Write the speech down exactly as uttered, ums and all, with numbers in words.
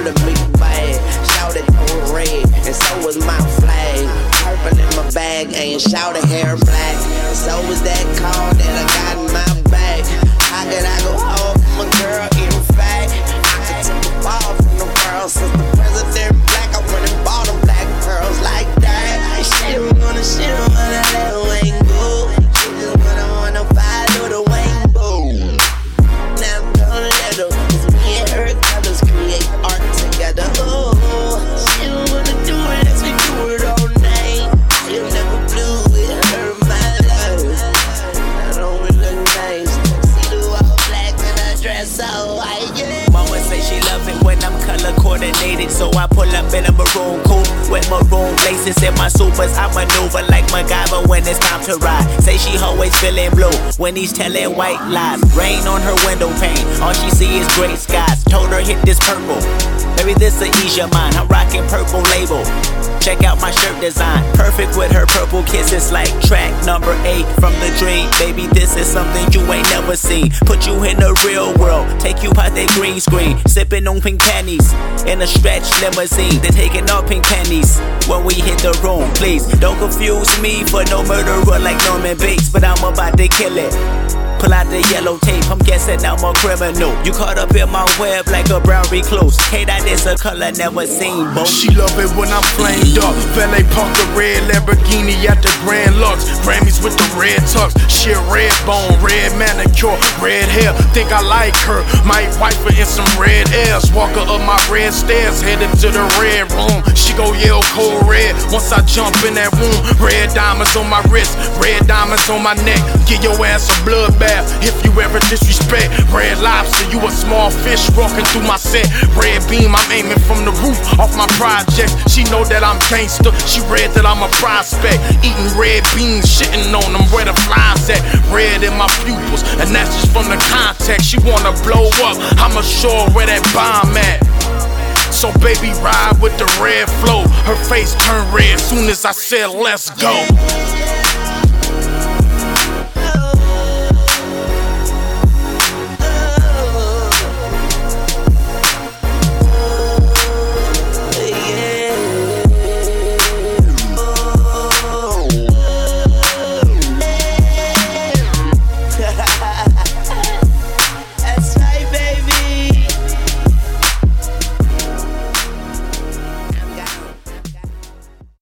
calling me bad. Shouted on red, and so was my flag. Purple in my bag, and shouted hair black. And so was that call that I got in my bag. How could I go home from a girl, in fact? I took the ball from the world since the president black. I went and bought them black pearls like that. She don't wanna, she don't wanna let Wayne go. She just wanna, wanna follow the rainbow. Now I'm gonna let her, 'cause me and her colors create art together. Oh, she don't wanna do it as we do it all night. She'll never blue with her, my love. I don't really look nice. See the all black and I dress so white, yeah. Mama say she love it when I'm color coordinated, so I pull up in a maroon coupe with maroon laces in my supers. I maneuver like MacGyver when it's time to ride. Say she always feeling blue when he's telling white lies. Rain on her window pane, all she see is gray skies. Told her hit this purple, baby this'll ease your mind. I'm rocking purple label. Check out my shirt design, perfect with her purple kisses like track number eight from the dream. Baby, this is something you ain't never seen. Put you in the real world, take you out that green screen. Sipping on pink panties in a stretch limousine. They're taking off pink panties when we hit the room. Please don't confuse me for no murderer like Norman Bates, but I'm about to kill it. Pull out the yellow tape, I'm guessing I'm a criminal. You caught up in my web like a brown recluse. K that is a color never seen, boy. She love it when I'm flamed up. Valet park the red Lamborghini at the Grand Lux. Grammys with the red tux. She a red bone, red manicure, red hair. Think I like her, might wipe her in some red airs. Walk her up my red stairs, headed to the red room. She go yell cold red once I jump in that room. Red diamonds on my wrist, red diamonds on my neck. Get your ass a bloodbath if you ever disrespect. Red lobster, you a small fish walking through my set. Red beam, I'm aiming from the roof off my project. She know that I'm gangster, she read that I'm a prospect. Eating red beans, shitting on them where the flies at. Red in my pupils, and that's just from the context. She wanna blow up, I'ma show her where that bomb at. So baby, ride with the red flow. Her face turned red soon as I said let's go.